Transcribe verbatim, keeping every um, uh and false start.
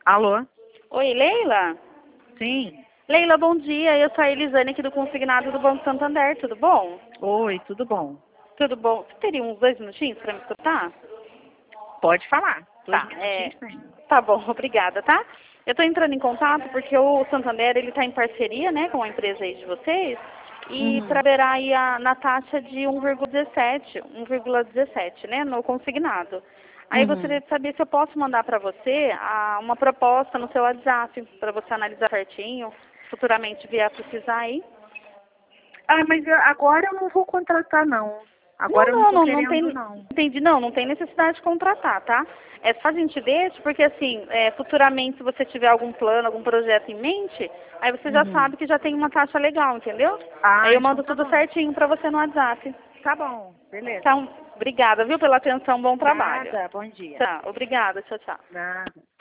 Alô? Oi, Leila? Sim. Leila, bom dia. Eu sou a Elisane aqui do Consignado do Banco Santander. Tudo bom? Oi, tudo bom? Tudo bom. Você teria uns dois minutinhos para me escutar? Pode falar. Dois Tá, é... minutinhos tem. Tá bom, obrigada, tá? Eu estou entrando em contato porque o Santander, ele está em parceria, né, com a empresa aí de vocês e Uhum. trabalhará aí a, na taxa de um vírgula dezessete, um vírgula dezessete, né, no consignado. Aí eu Uhum. gostaria de saber se eu posso mandar para você a, uma proposta no seu WhatsApp para você analisar certinho, futuramente vier a precisar aí. Ah, mas eu- agora eu não vou contratar, não. Não, Agora eu não não, tô não, não querendo, tem, não. entendi, não, não tem necessidade de contratar, tá? É só a gente deixa, porque assim, é, futuramente se você tiver algum plano, algum projeto em mente, aí você já Uhum. sabe que já tem uma taxa legal, entendeu? Aí Ah, eu então mando tá tudo bom. certinho pra você no WhatsApp. Tá bom, beleza. Então, obrigada, viu, pela atenção, bom trabalho. Nada, bom dia. Tá, obrigada, tchau, tchau. Nada.